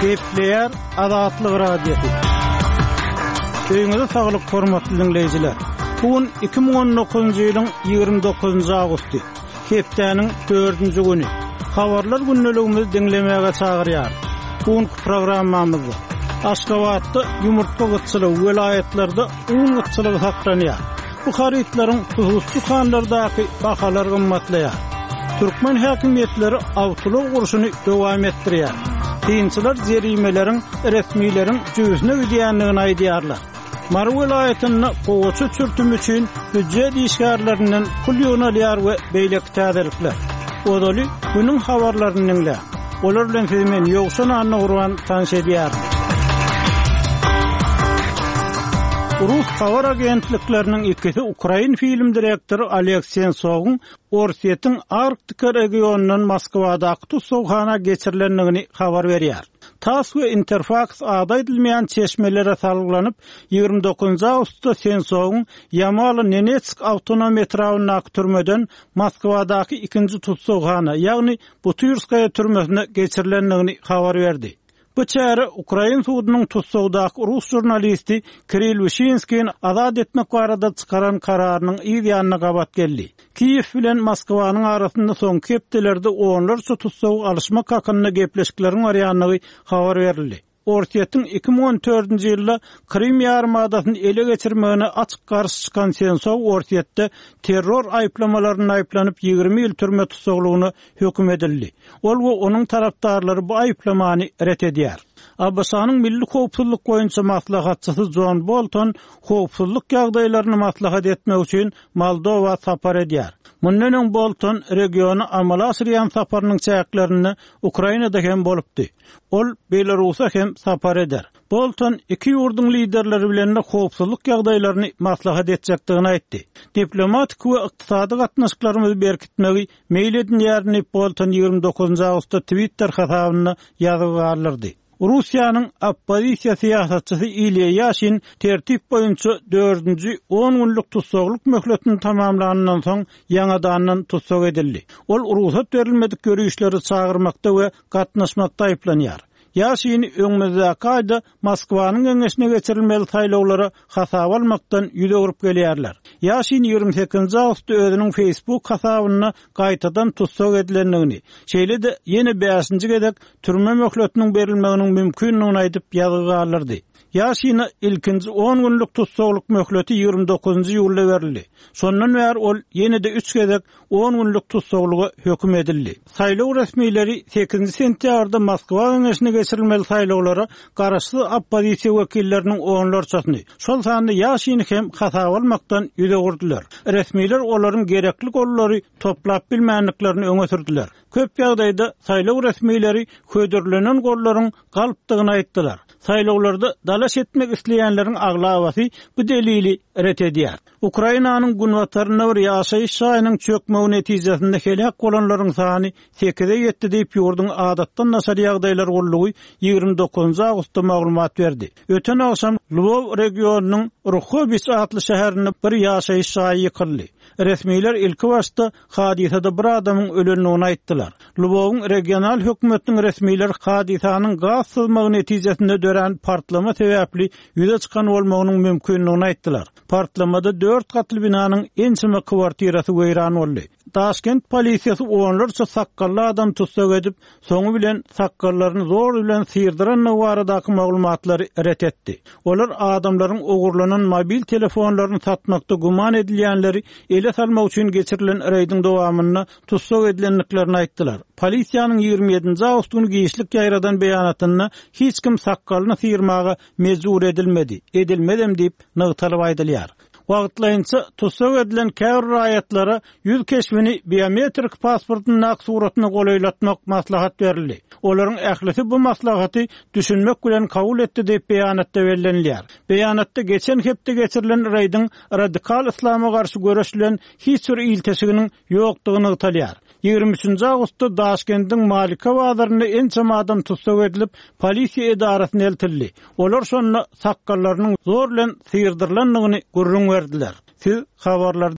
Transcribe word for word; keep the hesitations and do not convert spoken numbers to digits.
Kepler Azatlyk Radiosu. Öňüňizde saglyk hormatly dinleýijiler. Bugün iki ming on dokuzunçy ýylyň ýygrimi dokuzunçy agusty. Hepdeniň dördünçi güni. Habarlar günneligimizi dinlemäge çagyrýar. Bugün programmamyzda Aşgabatda ýumurtga gytçylygy welaýetlerinde un gytçylygy saklanýar. Bu haritlaryň hususy kanlardaky bahalar gymmatlaýar. Türkmen häkimetleri awtuluk guruşuny dowam etdirýär. Kynçylar jerimeleriň resmiýetiň jüzüne ödýänligini aýdýarlar. Mar welaýatyny gowy çürtüm üçin hüjjet işgärlerinden pul ýöneler we beýlek täzelikler. Odaly günüň habarlaryny dinle. Olar bilen filmen ýoksan anna urwan tanış edýär. Rus habar agentliklerinin ikisi Ukrayn film direktörü Aleksey Sensov'un Orset'in Arktika regionunun Moskva'daki tutsowhana geçirilenligini habar berýär. TASS we Interfax ada edilmeýän çeşmelere salgylanyp ýygrimi dokuzunçy awgustda Sensow'un Yamalo-Nenetsk awtonom etrawyndaky türmeden Moskva'daki ikinji tutsowhana, ýagny Butyrskaya türmesine geçirilenligini habar berdi. Bu çäre Ukrayn sudynyň tutsowdaky Rus jurnalisti Kirill Vyshinskiň azad etmek barada çykaran kararynyň ýa-ýanyna gabat geldi. Kiýew bilen Moskwanyň arasynda soňky hepdelerde onlarça tutsow alışmak hakyna gepleşikleriň barýanlygy habar berildi. Orset'in iki ming on dördünçy ýylda Krim ýarymadasyny ele geçirmegine açyk garşy çykan Sensov Orset'de terror aýplamalaryny aýplanyp ýygrimi ýyl türme tutsowlugyna höküm edildi. Ol we onuň tarapdarlary bu aýplamany ret edýär. A B S-nyň milli howpsuzlyk goýunça maslahatçysy John Bolton howpsuzlyk ýagdaýlaryny maslahat etmek üçin Moldowa sapar edýär. Mundan öň Bolton regiony amala asyrýan saparynyň çäklerini Ukrainada hem bolupdy. Ol Belarusa hem sapar eder. Bolton iki ýurduň liderleri bilen howpsuzlyk ýagdaýlaryny maslahat etjekdigini aýtdy. Diplomatik we ykdysady gatnaşyklarymyzy berkitmegi meýil edýärni Bolton ýygrimi dokuzunçy awgustda Twitter hasabyna ýazyp galdyrdy. Russiýanyň oppozisiýa syýasatçysy Ilya Yashin tertip boýunça dördünçi on günlük tutsowluk möhletini tamamlanandan soň ýanadan tutsow edildi. Ol ruhsat berilmedik görüşleri çağırmakda we gatnaşmakda aýplanýar. Yashin öňümüzdäki aýda Moskwanyň öňesine geçirilmeli saýlawlara hasap almakdan ýüze urup gelýärler. Yashin ýygrimi sekizinçi awgustda özüniň Facebook hasabyna gaýtadan tutsow edilenligini, şeýle de ýene beşinji gedek türme möhletiniň berilmeginiň mümkinligini aýdyp ýazyp galdyrdy. Yashin'a ilkinci on günlük tutsowluk möhleti ýygrimi dokuzunçy ýylda berildi. Sondan bäri ol ýene-de üç gezek on günlük tutsowluga höküm edildi. Saýlaw resmiýetleri sekizinçi sentýabrda Moskwa öňesine geçirilmeli saýlawlara garaşly oppozisiýa wekilleriniň onlarçasyny, şol sanda Yashin hem hasap almakdan ýüze gurdular. Resmiýetler olaryň gerekli gollary toplap bilmänliklerini öňe sürdiler. Köp ýagdaýda saýlaw resmiýetleri ködürlenen gollaryň galypdygyny aýtdylar. Saýlawlarda dalaş etmek isleýänleriň aglawasy bu delili ret edýär. Ukrainanyň günwataryna bir ýaşaýyş şaýynyň çökmegi netijesinde helak bolanlaryň sany sekize ýetdi diýip ýurdun adatdan nasar ýagdaýlar gollugy ýygrimi dokuzunçy awgustda maglumat berdi. Öten akşam Lvov regionunyň Ruhobis adly şäherinde bir ýaşaýyş şaýy ýykyldy. Resmiýetler ilki başda hadisada bir adamyň ölenligini aýtdylar. Lvowyň regional hökümetiniň resmiýetleri hadisanyň gaz sızmagy netijesinde dören partlama sebäpli ýüze çykan bolmagynyň mümkinligini aýtdylar. Partlamada dört gatly binanyň ençime kwartirasy weýran boldy. Taşkent polisiýasy onlarça sakkally adam tutsak edip, soňu bilen sakkallaryny zor bilen sýrdyran baradaky maglumatlary ret etdi. Olar adamlaryň ogurlanan mobil telefonlaryny satmakda guman edilýänleri ele salmak üçin geçirilen reýdiň dowamyna tutsak edilenliklerini aýtdylar. Polisiýanyň ýygrimi ýedinçi awgust güni giýişlik ýaýradan beýanatyna hiç kim sakkalyny sýrmaga mejbur edilmedi, edilmedem diýip nygtalyp aýdylýar. Wagtlaýynça tutsak edilen käbir raýatlara ýüz keşfini biometrik pasportynyň nak suratyny golaylatmak maslahat berildi. Olaryň ählisi bu maslahaty düşünmek bilen kabul etdi diýip beýanatda bellenilýär. Beýanatda geçen hepde geçirilen reýdiň radikal islama garşy görüşlen hiç bir iltesiginiň ýokdugyny ýytalýar. ýygrimi üçinçi awgustda Daşkentdiň Malika bazaryna ençem adam tutsak edilip polisiýa edarasyna eltildi. Olar şonu sakkallarynyň zor bilen sýrdyrylanlygyny gurrun berdiler. Siz habarlar